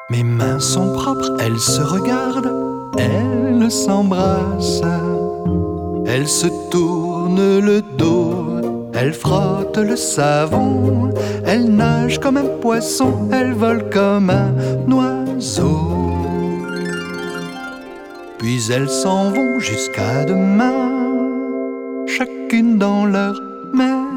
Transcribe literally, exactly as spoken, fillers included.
Mes mains sont propres, elles se regardent, elles s'embrassent. Elles se tournent le dos, elles frottent le savon. Elles nagent comme un poisson, elles volent comme un oiseau. Puis elles s'en vont jusqu'à demain, chacune dans leur mer.